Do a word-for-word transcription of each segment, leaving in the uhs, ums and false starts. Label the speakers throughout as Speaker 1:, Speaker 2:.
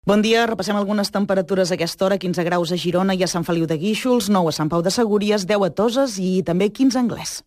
Speaker 1: Bon dia, repassem algunes temperatures a aquesta hora. quinze graus a Girona i a Sant Feliu de Guíxols, nou a Sant Pau de Segúries, deu a Toses i també quinze a Anglès.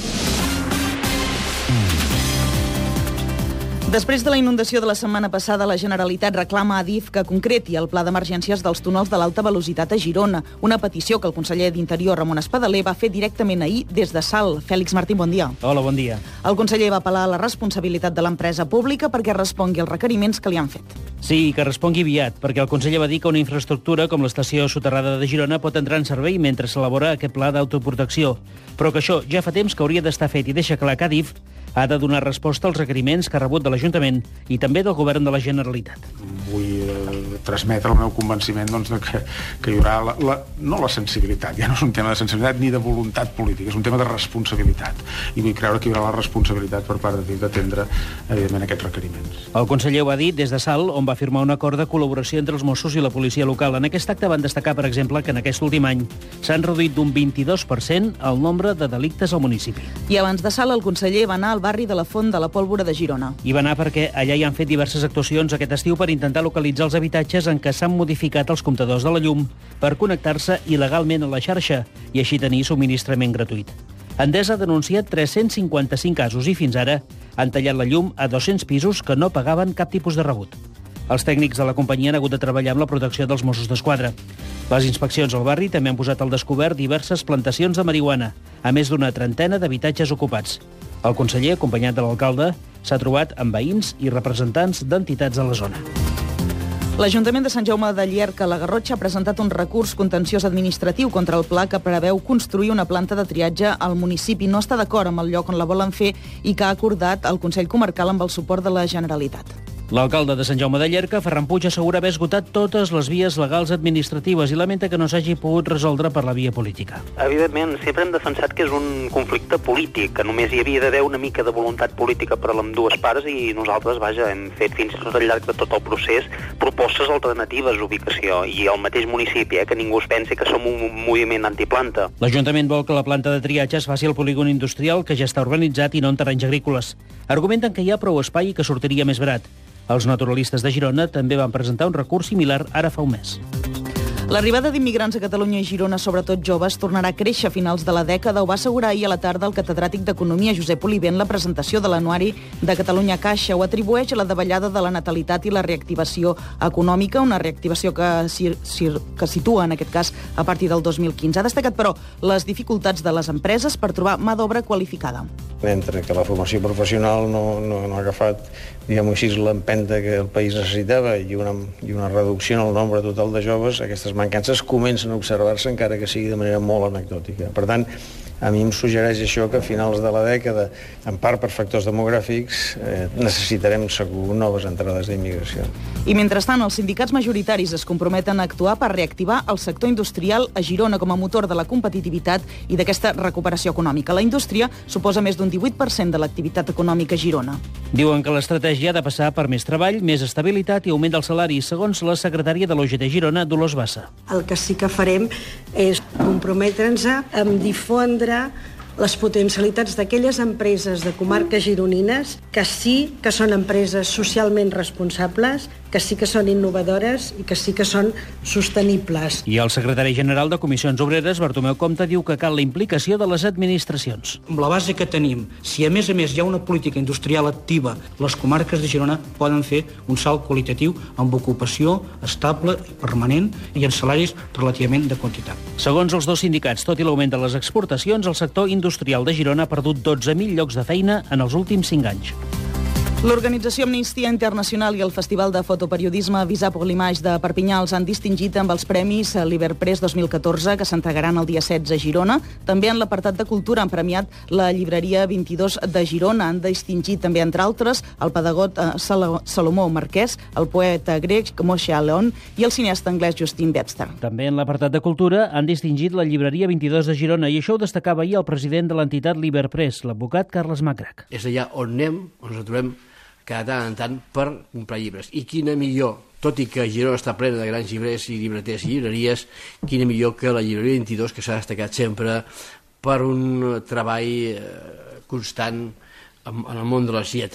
Speaker 1: Després de la inundació de la setmana passada, la Generalitat reclama a Adif que concreti el pla d'emergències dels túnels de l'alta velocitat a Girona, una petició que el conseller d'Interior, Ramon Espadaler, va fer directament ahir des de Salt. Fèlix Martín, bon dia.
Speaker 2: Hola, bon dia.
Speaker 1: El conseller va apel·lar a la responsabilitat de l'empresa pública perquè respongui als requeriments que li han fet.
Speaker 2: Sí, que respongui aviat, perquè el conseller va dir que una infraestructura com l'estació soterrada de Girona pot entrar en servei mentre s'elabora aquest pla d'autoprotecció, però que això ja fa temps que hauria d'estar fet i deixa clar que Adif ha de donar resposta als requeriments que ha rebut de l'Ajuntament i també del Govern de la Generalitat.
Speaker 3: Vull eh, transmetre el meu convenciment doncs, de que, que hi haurà la, la, no la sensibilitat, ja no és un tema de sensibilitat ni de voluntat política, és un tema de responsabilitat, i vull creure que hi haurà la responsabilitat per part de d'atendre, evidentment, aquests requeriments.
Speaker 2: El conseller ho va dir des de Salt, on va firmar un acord de col·laboració entre els Mossos i la policia local. En aquest acte van destacar, per exemple, que en aquest últim any s'han reduït d'un vint-i-dos per cent el nombre de delictes al municipi.
Speaker 1: I abans de Salt, el conseller va anar al barri de la Font de la Pólvora de Girona.
Speaker 2: I va anar perquè allà hi han fet diverses actuacions aquest estiu per intentar localitzar els habitatges en què s'han modificat els comptadors de la llum per connectar-se il·legalment a la xarxa i així tenir subministrament gratuït. Endesa ha denunciat tres-cents cinquanta-cinc casos i fins ara han tallat la llum a dos-cents pisos que no pagaven cap tipus de rebut. Els tècnics de la companyia han hagut de treballar amb la protecció dels Mossos d'Esquadra. Les inspeccions al barri també han posat al descobert diverses plantacions de marihuana, a més d'una trentena d'habitatges ocupats. El conseller, acompanyat de l'alcalde, s'ha trobat amb veïns i representants d'entitats a la zona.
Speaker 1: L'Ajuntament de Sant Jaume de Llierca, a la Garrotxa, ha presentat un recurs contenciós administratiu contra el pla que preveu construir una planta de triatge al municipi. No està d'acord amb el lloc on la volen fer i que ha acordat el Consell Comarcal amb el suport de la Generalitat.
Speaker 2: L'alcalde de Sant Jaume de Llierca, Ferran Puig, assegura haver esgotat totes les vies legals administratives i lamenta que no s'hagi pogut resoldre per la via política.
Speaker 4: Evidentment, sempre hem defensat que és un conflicte polític, que només hi havia d'haver una mica de voluntat política per a les dues parts i nosaltres, vaja, hem fet fins i tot al llarg de tot el procés propostes alternatives d'ubicació i el mateix municipi, eh, que ningú es pensi que som un moviment antiplanta.
Speaker 2: L'Ajuntament vol que la planta de triatge es faci al polígon industrial que ja està urbanitzat i no en terrenys agrícoles. Argumenten que hi ha prou espai i que sortiria més barat. Els naturalistes de Girona també van presentar un recurs similar ara fa un mes.
Speaker 1: L'arribada d'immigrants a Catalunya i Girona, sobretot joves, tornarà a créixer a finals de la dècada. Ho va assegurar ahir a la tarda el catedràtic d'Economia, Josep Oliver, en la presentació de l'anuari de Catalunya Caixa. Ho atribueix a la davallada de la natalitat i la reactivació econòmica, una reactivació que, si, si, que situa, en aquest cas, a partir del dos mil quinze. Ha destacat, però, les dificultats de les empreses per trobar mà d'obra qualificada.
Speaker 5: Entre que la formació professional no, no, no ha agafat, diguem-ho així, l'empenta que el país necessitava i una, i una reducció en el nombre total de joves, aquestes mancances comencen a observar-se, encara que sigui de manera molt anecdòtica. Per tant, a mi em suggereix això que a finals de la dècada, en part per factors demogràfics, eh, necessitarem segur noves entrades d'immigració.
Speaker 1: I mentrestant, els sindicats majoritaris es comprometen a actuar per reactivar el sector industrial a Girona com a motor de la competitivitat i d'aquesta recuperació econòmica. La indústria suposa més d'un divuit per cent de l'activitat econòmica a Girona.
Speaker 2: Diuen que l'estratègia ha de passar per més treball, més estabilitat i augment del salari, segons la secretària de l'O G T Girona, Dolors Bassa.
Speaker 6: El que sí que farem és comprometre'ns a difondre les potencialitats d'aquelles empreses de comarques gironines que sí que són empreses socialment responsables, que sí que són innovadores i que sí que són sostenibles.
Speaker 2: I el secretari general de Comissions Obreres, Bartomeu Compte, diu que cal la implicació de les administracions.
Speaker 7: Amb la base que tenim, si a més a més hi ha una política industrial activa, les comarques de Girona poden fer un salt qualitatiu amb ocupació estable, permanent i en salaris relativament de quantitat.
Speaker 2: Segons els dos sindicats, tot i l'augment de les exportacions, el sector industrial de Girona ha perdut dotze mil llocs de feina en els últims cinc anys.
Speaker 1: L'organització Amnistia Internacional i el Festival de Fotoperiodisme Visar pour l'Image de Perpinyà els han distingit amb els premis Liberpress dos mil catorze, que s'entregaran el dia setze a Girona. També en l'apartat de cultura han premiat la llibreria vint-i-dos de Girona. Han distingit també, entre altres, el pedagog Salomó Marquès, el poeta grec Moshe Aleon i el cineasta anglès Justin Webster.
Speaker 2: També en l'apartat de cultura han distingit la llibreria vint-i-dos de Girona i això ho destacava ahir el president de l'entitat Liberpress, l'advocat Carles Macrac.
Speaker 8: És allà on anem, on ens trobem cada tant en tant per comprar llibres. I quina millor, tot i que Girona està plena de grans llibrers i llibreters i llibreries, quina millor que la llibreria vint-i-dos, que s'ha destacat sempre per un treball constant en el món de les lletres.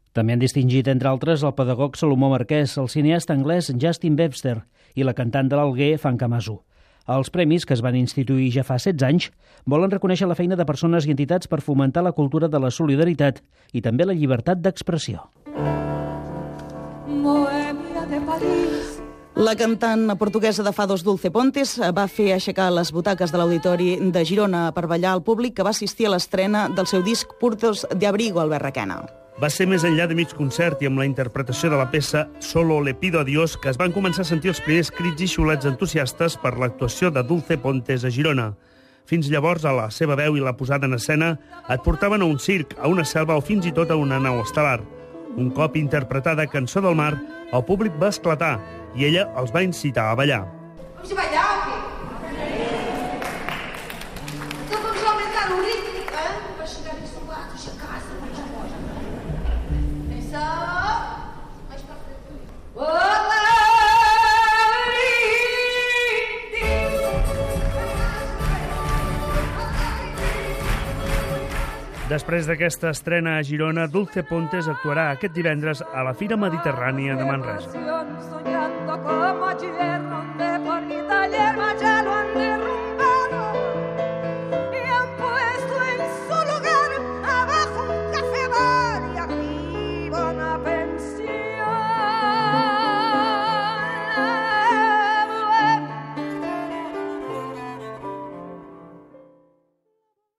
Speaker 2: També han distingit, entre altres, el pedagog Salomó Marquès, el cineasta anglès Justin Webster i la cantant de l'Alguer, Fanka Masu. Els premis, que es van instituir ja fa setze anys, volen reconèixer la feina de persones i entitats per fomentar la cultura de la solidaritat i també la llibertat d'expressió.
Speaker 1: La cantant portuguesa de Fados Dulce Pontes va fer aixecar les butaques de l'Auditori de Girona per ballar al públic que va assistir a l'estrena del seu disc Puertos de Abrigo, Albert Requena.
Speaker 9: Va ser més enllà de mig concert i amb la interpretació de la peça Solo le pido a Dios que es van començar a sentir els primers crits i xiulets entusiastes per l'actuació de Dulce Pontes a Girona. Fins llavors, a la seva veu i la posada en escena et portaven a un circ, a una selva o fins i tot a una nau estel·lar. Un cop interpretada Cançó del Mar, el públic va esclatar i ella els va incitar a ballar.
Speaker 10: Vamos a ballar o quê? Então vamos aumentar o ritmo, hein? Para chegar nesse lugar, deixa casa, mais fora. Atenção! Mais para frente. Olá!
Speaker 9: Després d'aquesta estrena a Girona, Dulce Pontes actuarà aquest divendres a la Fira Mediterrània de Manresa.